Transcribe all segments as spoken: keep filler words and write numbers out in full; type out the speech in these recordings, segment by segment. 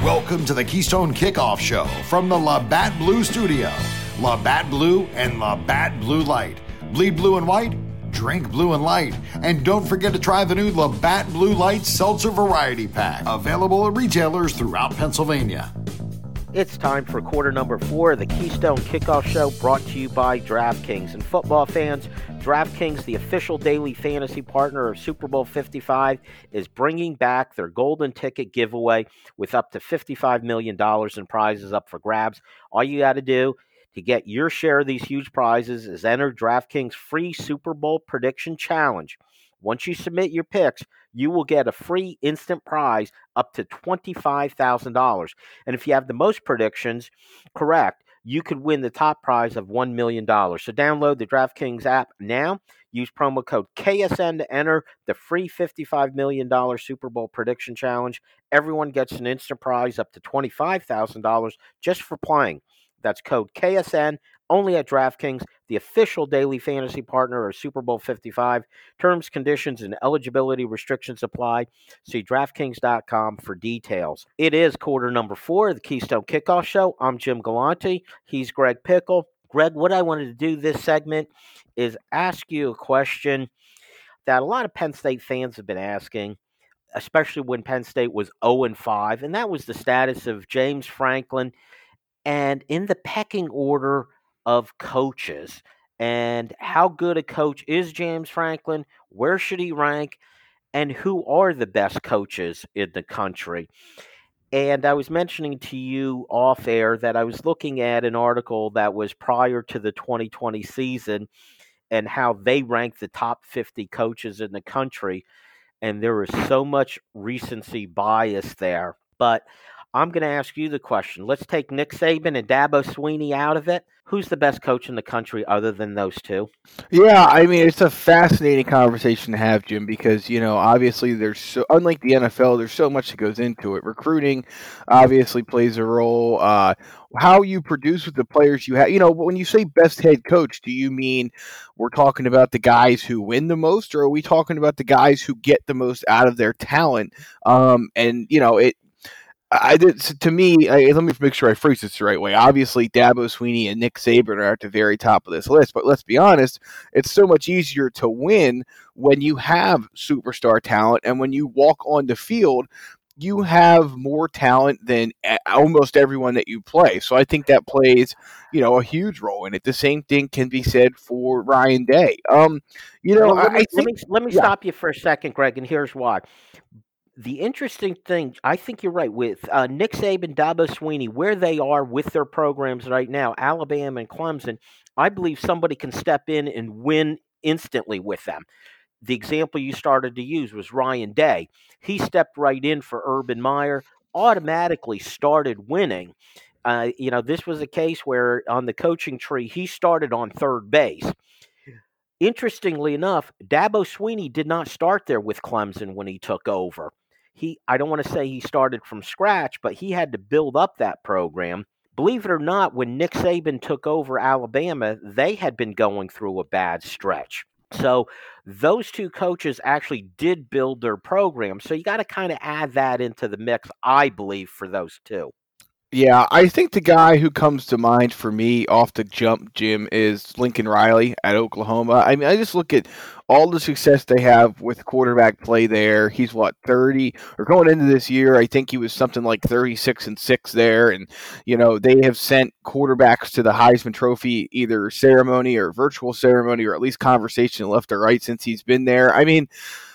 Welcome to the Keystone Kickoff Show from the Labatt Blue Studio. Labatt Blue and Labatt Blue Light. Bleed blue and white, drink blue and light. And don't forget to try the new Labatt Blue Light Seltzer Variety Pack. Available at retailers throughout Pennsylvania. It's time for quarter number four of the Keystone Kickoff Show, brought to you by DraftKings. And football fans, DraftKings, the official daily fantasy partner of Super Bowl fifty-five, is bringing back their golden ticket giveaway with up to fifty-five million dollars in prizes up for grabs. All you got to do to get your share of these huge prizes is enter DraftKings' free Super Bowl prediction challenge. Once you submit your picks, you will get a free instant prize up to twenty-five thousand dollars. And if you have the most predictions correct, you could win the top prize of one million dollars. So download the DraftKings app now. Use promo code K S N to enter the free fifty-five million dollars Super Bowl prediction challenge. Everyone gets an instant prize up to twenty-five thousand dollars just for playing. That's code K S N, only at DraftKings, the official daily fantasy partner of Super Bowl fifty-five. Terms, conditions, and eligibility restrictions apply. See DraftKings dot com for details. It is quarter number four of the Keystone Kickoff Show. I'm Jim Galante. He's Greg Pickle. Greg, what I wanted to do this segment is ask you a question that a lot of Penn State fans have been asking, especially when Penn State was oh and five, and that was the status of James Franklin and in the pecking order of coaches, and how good a coach is James Franklin, where should he rank, and who are the best coaches in the country. And I was mentioning to you off air that I was looking at an article that was prior to the twenty twenty season and how they ranked the top fifty coaches in the country, and there is so much recency bias there. But I'm going to ask you the question. Let's take Nick Saban and Dabo Swinney out of it. Who's the best coach in the country other than those two? Yeah, I mean, it's a fascinating conversation to have, Jim, because, you know, obviously there's so, unlike the N F L, there's so much that goes into it. Recruiting obviously plays a role. Uh, how you produce with the players you have. You know, when you say best head coach, do you mean we're talking about the guys who win the most, or are we talking about the guys who get the most out of their talent? Um, and, you know, it, I did to me. I, let me make sure I phrase this the right way. Obviously, Dabo Swinney and Nick Saban are at the very top of this list. But let's be honest, it's so much easier to win when you have superstar talent, and when you walk on the field, you have more talent than almost everyone that you play. So I think that plays, you know, a huge role in it. The same thing can be said for Ryan Day. Um, you know, well, let me, I think, let me let me yeah. stop you for a second, Greg, and here's why. The interesting thing, I think you're right, with uh, Nick Saban, Dabo Swinney, where they are with their programs right now, Alabama and Clemson, I believe somebody can step in and win instantly with them. The example you started to use was Ryan Day. He stepped right in for Urban Meyer, automatically started winning. Uh, you know, this was a case where on the coaching tree, he started on third base. Interestingly enough, Dabo Swinney did not start there with Clemson when he took over. He, I don't want to say he started from scratch, but he had to build up that program. Believe it or not, when Nick Saban took over Alabama, they had been going through a bad stretch. So those two coaches actually did build their program. So you got to kind of add that into the mix, I believe, for those two. Yeah, I think the guy who comes to mind for me off the jump, Jim, is Lincoln Riley at Oklahoma. I mean, I just look at all the success they have with quarterback play there. He's, what, thirty? Or going into this year, I think he was something like thirty-six and six there. And, you know, they have sent quarterbacks to the Heisman Trophy, either ceremony or virtual ceremony, or at least conversation left or right since he's been there. I mean,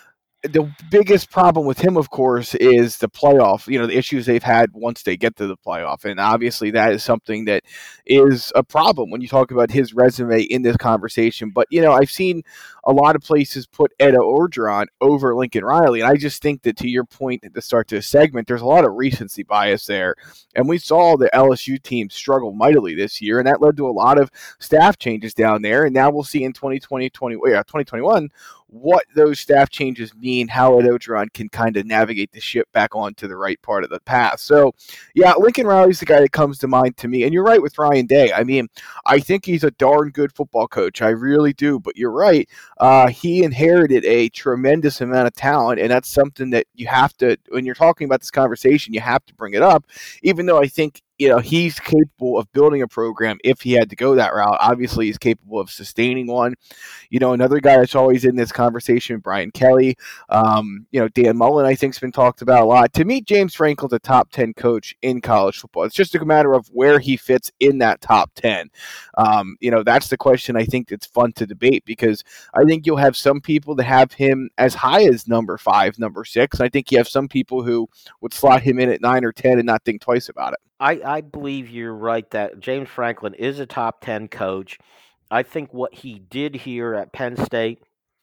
the biggest problem with him, of course, is the playoff, you know, the issues they've had once they get to the playoff. And obviously that is something that is a problem when you talk about his resume in this conversation. But, you know, I've seen a lot of places put Ed Orgeron over Lincoln Riley. And I just think that, to your point at the start to the segment, there's a lot of recency bias there. And we saw the L S U team struggle mightily this year, and that led to a lot of staff changes down there. And now we'll see in twenty twenty, twenty, yeah, twenty twenty-one what those staff changes mean, how Ed Orgeron can kind of navigate the ship back onto the right part of the path. So, yeah, Lincoln Riley's the guy that comes to mind to me. And you're right with Ryan Day. I mean, I think he's a darn good football coach. I really do. But you're right. Uh, he inherited a tremendous amount of talent, and that's something that you have to, when you're talking about this conversation, you have to bring it up, even though I think, you know, he's capable of building a program if he had to go that route. Obviously, he's capable of sustaining one. You know, another guy that's always in this conversation, Brian Kelly. Um, you know, Dan Mullen, I think, has been talked about a lot. To me, James Franklin's a top ten coach in college football. It's just a matter of where he fits in that top ten. Um, you know, that's the question I think that's fun to debate, because I think you'll have some people that have him as high as number five, number six. I think you have some people who would slot him in at nine or ten and not think twice about it. I, I believe you're right that James Franklin is a top ten coach. I think what he did here at Penn State,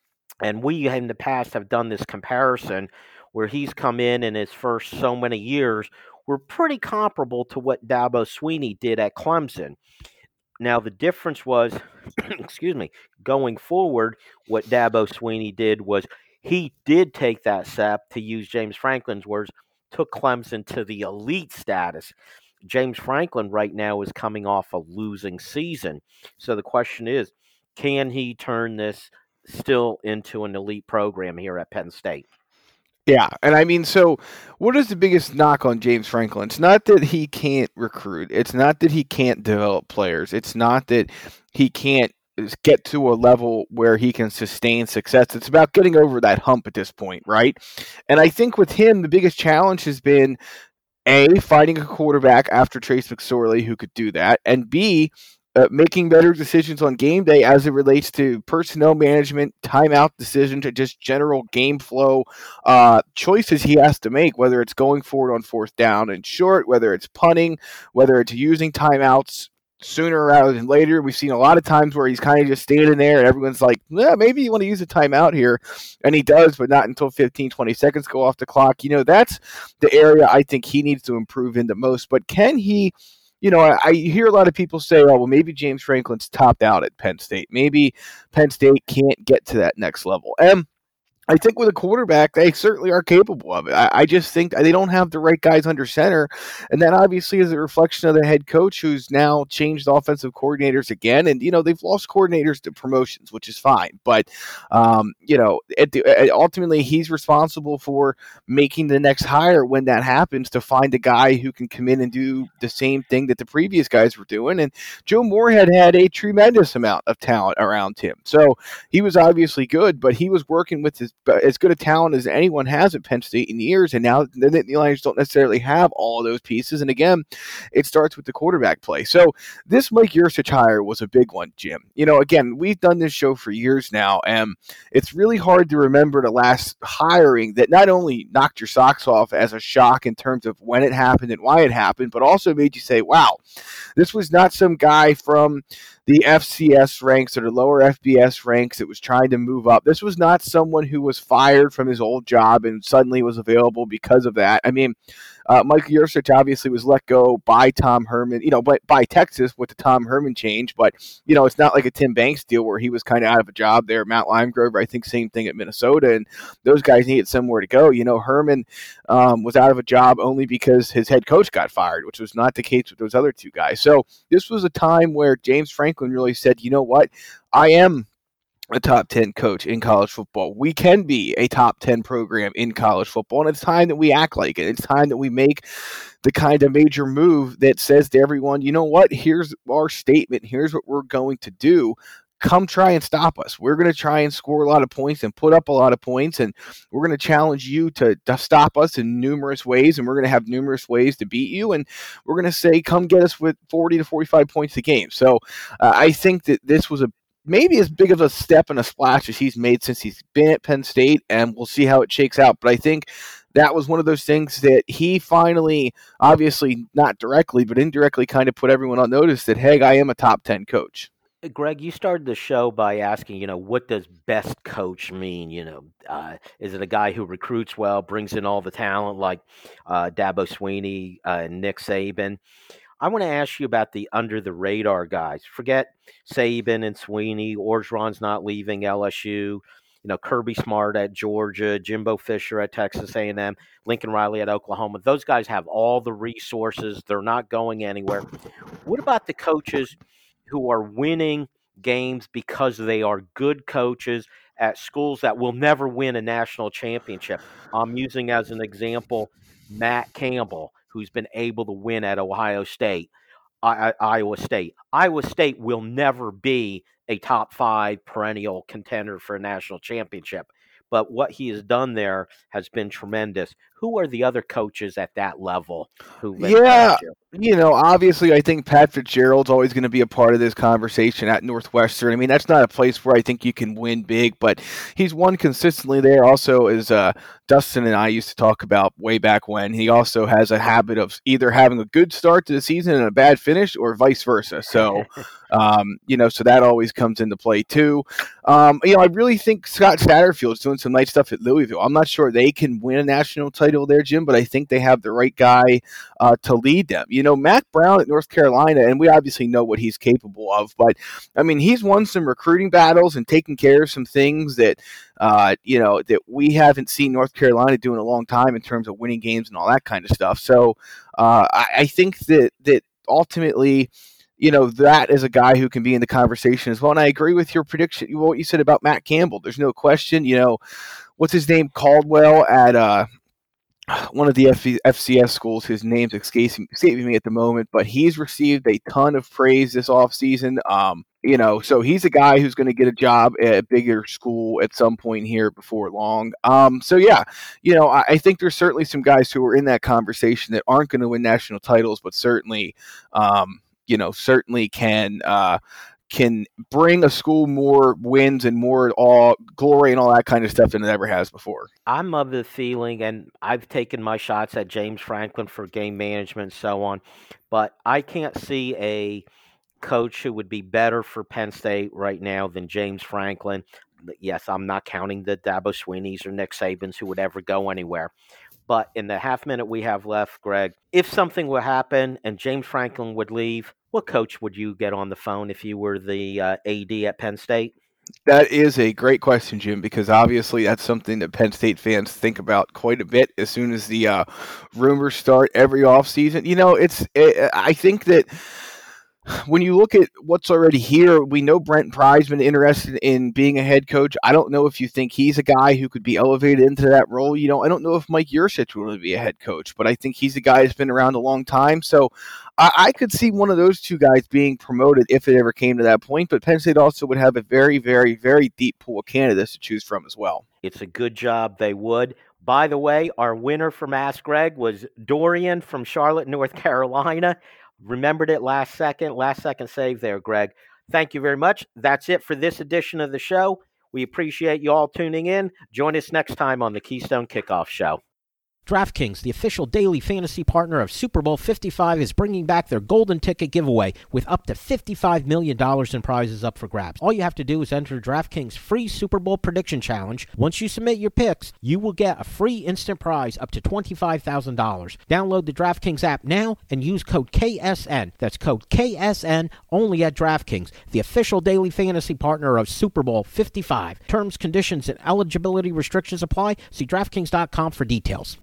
and we in the past have done this comparison where he's come in in his first so many years, were pretty comparable to what Dabo Swinney did at Clemson. Now, the difference was, excuse me, going forward, what Dabo Swinney did was he did take that step, to use James Franklin's words, took Clemson to the elite status. James Franklin right now is coming off a losing season. So the question is, can he turn this still into an elite program here at Penn State? Yeah, and I mean, so what is the biggest knock on James Franklin? It's not that he can't recruit. It's not that he can't develop players. It's not that he can't get to a level where he can sustain success. It's about getting over that hump at this point, right? And I think with him, the biggest challenge has been, A, finding a quarterback after Trace McSorley who could do that, and B, uh, making better decisions on game day as it relates to personnel management, timeout decisions, to just general game flow uh, choices he has to make, whether it's going forward on fourth down and short, whether it's punting, whether it's using timeouts sooner rather than later. We've seen a lot of times where he's kind of just standing there and everyone's like, yeah, maybe you want to use a timeout here. And he does, but not until fifteen, twenty seconds go off the clock. You know, that's the area I think he needs to improve in the most. But can he, you know, I, I hear a lot of people say, oh, well, maybe James Franklin's topped out at Penn State. Maybe Penn State can't get to that next level. And I think with a quarterback, they certainly are capable of it. I, I just think they don't have the right guys under center. And that obviously is a reflection of the head coach, who's now changed offensive coordinators again. And, you know, they've lost coordinators to promotions, which is fine. But, um, you know, at the, ultimately, he's responsible for making the next hire when that happens, to find a guy who can come in and do the same thing that the previous guys were doing. And Joe Moorhead had a tremendous amount of talent around him. So he was obviously good, but he was working with his as good a talent as anyone has at Penn State in years, and now the Nittany Lions don't necessarily have all of those pieces. And again, it starts with the quarterback play. So this Mike Yurcich hire was a big one, Jim. You know, again, we've done this show for years now, and it's really hard to remember the last hiring that not only knocked your socks off as a shock in terms of when it happened and why it happened, but also made you say, wow, this was not some guy from the F C S ranks or the lower F B S ranks that was trying to move up. This was not someone who was fired from his old job and suddenly was available because of that. I mean, uh, Mike Yurcich obviously was let go by Tom Herman, you know, by, by Texas with the Tom Herman change. But, you know, it's not like a Tim Banks deal where he was kind of out of a job there. Matt Limegrove, I think, same thing at Minnesota. And those guys needed somewhere to go. You know, Herman um, was out of a job only because his head coach got fired, which was not the case with those other two guys. So this was a time where James Franklin really said, you know what, I am a top ten coach in college football. We can be a top ten program in college football, and it's time that we act like it. It's time that we make the kind of major move that says to everyone, you know what, here's our statement. Here's what we're going to do. Come try and stop us. We're going to try and score a lot of points and put up a lot of points, and we're going to challenge you to, to stop us in numerous ways, and we're going to have numerous ways to beat you, and we're going to say, come get us with forty to forty-five points a game. So uh, I think that this was a maybe as big of a step and a splash as he's made since he's been at Penn State, and we'll see how it shakes out. But I think that was one of those things that he finally, obviously not directly, but indirectly kind of put everyone on notice that, hey, I am a top ten coach. Greg, you started the show by asking, you know, what does best coach mean? You know, uh, is it a guy who recruits well, brings in all the talent like uh, Dabo Swinney uh, and Nick Saban? I want to ask you about the under-the-radar guys. Forget Saban and Swinney. Orgeron's not leaving L S U. you know, Kirby Smart at Georgia, Jimbo Fisher at Texas A and M, Lincoln Riley at Oklahoma. Those guys have all the resources. They're not going anywhere. What about the coaches who are winning games because they are good coaches at schools that will never win a national championship? I'm using as an example Matt Campbell, who's been able to win at Ohio State, I, I, Iowa State. Iowa State will never be a top five perennial contender for a national championship. But what he has done there has been tremendous. Who are the other coaches at that level who? Yeah, you? you know, obviously, I think Pat Fitzgerald's always going to be a part of this conversation at Northwestern. I mean, that's not a place where I think you can win big, but he's won consistently there. Also, as uh, Dustin and I used to talk about way back when, he also has a habit of either having a good start to the season and a bad finish, or vice versa. So, um, you know, so that always comes into play too. Um, you know, I really think Scott Satterfield's doing some nice stuff at Louisville. I'm not sure they can win a national title there, Jim, but I think they have the right guy uh, to lead them. You know, Mack Brown at North Carolina, and we obviously know what he's capable of, but I mean, he's won some recruiting battles and taken care of some things that, uh, you know, that we haven't seen North Carolina do in a long time in terms of winning games and all that kind of stuff. So uh, I, I think that that ultimately, you know, that is a guy who can be in the conversation as well. And I agree with your prediction, what you said about Matt Campbell. There's no question. You know, what's his name? Caldwell at uh, one of the F C S schools. His name's escaping, escaping me at the moment, but he's received a ton of praise this offseason. Um, you know, so he's a guy who's going to get a job at a bigger school at some point here before long. Um, so, yeah, you know, I, I think there's certainly some guys who are in that conversation that aren't going to win national titles, but certainly um, – you know, certainly can uh, can bring a school more wins and more all glory and all that kind of stuff than it ever has before. I'm of the feeling, and I've taken my shots at James Franklin for game management and so on, but I can't see a coach who would be better for Penn State right now than James Franklin. Yes, I'm not counting the Dabo Sweeneys or Nick Sabans who would ever go anywhere. But in the half minute we have left, Greg, if something would happen and James Franklin would leave, what coach would you get on the phone if you were the uh, A D at Penn State? That is a great question, Jim, because obviously that's something that Penn State fans think about quite a bit as soon as the uh, rumors start every offseason. You know, it's it, I think that when you look at what's already here, we know Brent Pry's been interested in being a head coach. I don't know if you think he's a guy who could be elevated into that role. You know, I don't know if Mike Yurcich will be a head coach, but I think he's a guy who's been around a long time. So I, I could see one of those two guys being promoted if it ever came to that point. But Penn State also would have a very, very, very deep pool of candidates to choose from as well. It's a good job they would. By the way, our winner from Ask Greg was Dorian from Charlotte, North Carolina. Remembered it last second, last second save there, Greg. Thank you very much. That's it for this edition of the show. We appreciate you all tuning in. Join us next time on the Keystone Kickoff Show. DraftKings, the official daily fantasy partner of Super Bowl fifty-five, is bringing back their golden ticket giveaway with up to fifty-five million dollars in prizes up for grabs. All you have to do is enter DraftKings' free Super Bowl prediction challenge. Once you submit your picks, you will get a free instant prize up to twenty-five thousand dollars. Download the DraftKings app now and use code K S N. That's code K S N only at DraftKings, the official daily fantasy partner of Super Bowl fifty-five. Terms, conditions, and eligibility restrictions apply. See DraftKings dot com for details.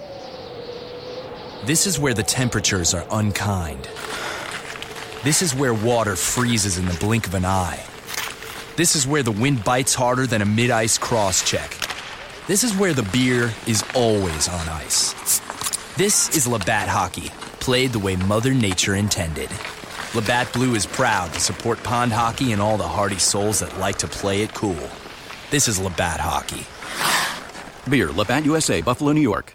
This is where the temperatures are unkind. This is where water freezes in the blink of an eye. This is where the wind bites harder than a mid-ice cross-check. This is where the beer is always on ice. This is Labatt Hockey, played the way Mother Nature intended. Labatt Blue is proud to support pond hockey and all the hardy souls that like to play it cool. This is Labatt Hockey. Beer, Labatt U S A, Buffalo, New York.